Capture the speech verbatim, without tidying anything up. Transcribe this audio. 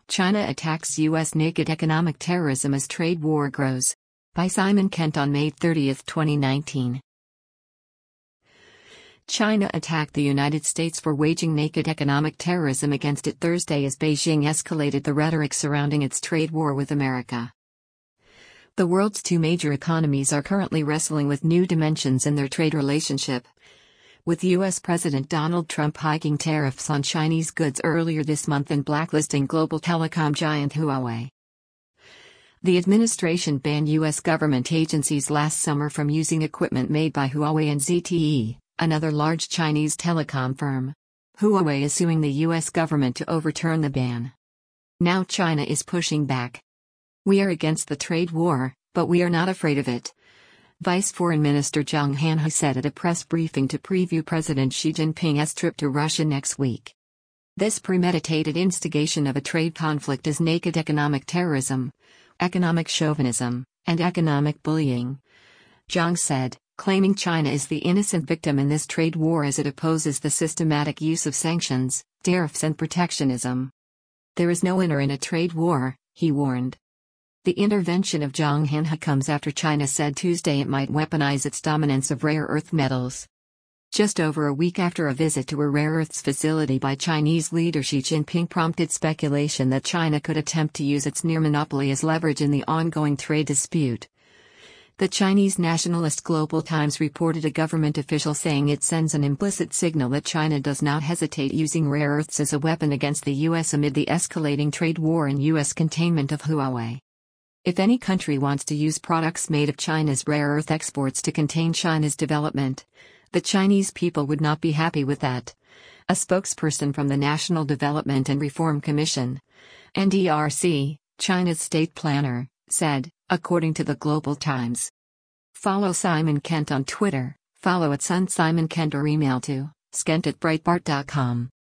China attacks U S naked economic terrorism as trade war grows. By Simon Kent on May thirtieth, twenty nineteen. China attacked the United States for waging naked economic terrorism against it Thursday as Beijing escalated the rhetoric surrounding its trade war with America. The world's two major economies are currently wrestling with new dimensions in their trade relationship, with U S President Donald Trump hiking tariffs on Chinese goods earlier this month and blacklisting global telecom giant Huawei. The administration banned U S government agencies last summer from using equipment made by Huawei and Z T E, another large Chinese telecom firm. Huawei is suing the U S government to overturn the ban. Now China is pushing back. "We are against the trade war, but we are not afraid of it," Vice Foreign Minister Zhang Hanhe said at a press briefing to preview President Xi Jinping's trip to Russia next week. This premeditated instigation of a trade conflict is naked economic terrorism, economic chauvinism, and economic bullying, Zhang said, claiming China is the innocent victim in this trade war as it opposes the systematic use of sanctions, tariffs and protectionism. "There is no winner in a trade war," he warned. The intervention of Zhang Hanhe comes after China said Tuesday it might weaponize its dominance of rare earth metals. Just over a week after a visit to a rare earths facility by Chinese leader Xi Jinping prompted speculation that China could attempt to use its near monopoly as leverage in the ongoing trade dispute. The Chinese nationalist Global Times reported a government official saying it sends an implicit signal that China does not hesitate using rare earths as a weapon against the U S amid the escalating trade war and U S containment of Huawei. "If any country wants to use products made of China's rare earth exports to contain China's development, the Chinese people would not be happy with that," a spokesperson from the National Development and Reform Commission, N D R C, China's state planner, said, according to the Global Times. Follow Simon Kent on Twitter, follow at Sun Simon Kent or email to skent at breitbart dot com.